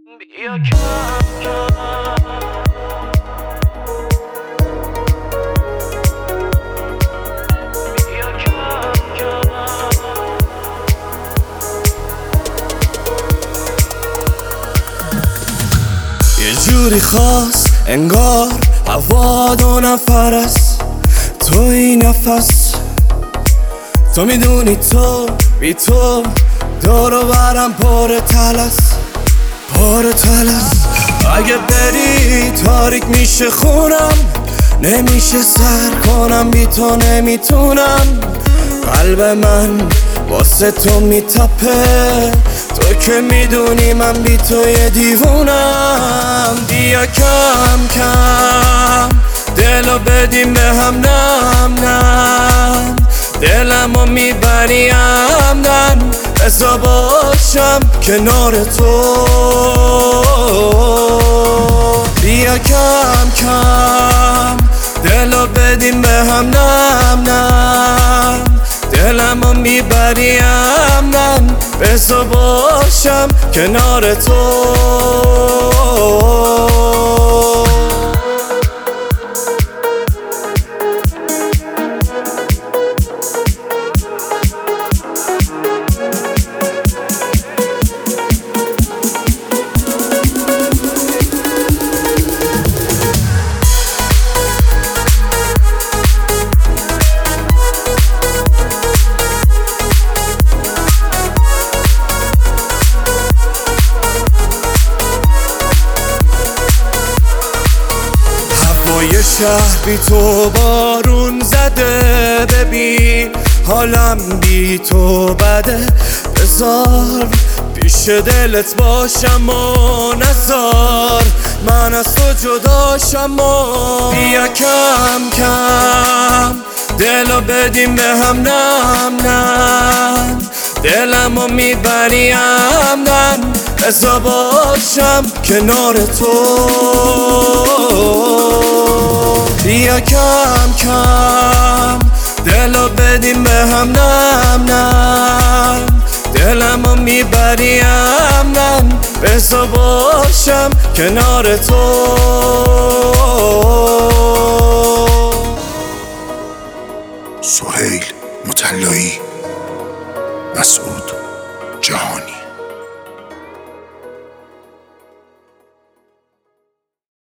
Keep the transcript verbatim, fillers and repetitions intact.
بیا کم کم بیا کم کم یه جوری خاص انگار هوا دو نفر است، تو این نفس تو میدونی تو بی تو دور و برم پر تلس پر تلس. اگه بری تاریک میشه خونم، نمیشه سر کنم بی تو نمیتونم. قلب من واسه تو میتپه، تو که میدونی من بی تو یه دیوونم. بیا کم کم دلو بدیم به هم، نم نم دلمو میبری عمدن، بسا باشم کنار تو. بیا کم کم دلو بدیم به هم، نم نم دلمو میبری عمدن، بسا باشم کنار تو. یه شهر بی تو بارون زده، ببین حالم بی تو بده. بذار پیش دلت باشم و نذار من از تو جداشم. و بیا کم کم دلو بدیم به هم، نم نم دلمو میبری عمدن، بسا باشم کنار تو. بیا کم کم دلو بدیم به هم، نم نم دلمو میبری عمدن، بسا باشم کنار تو. سهیل مطلایی مسئول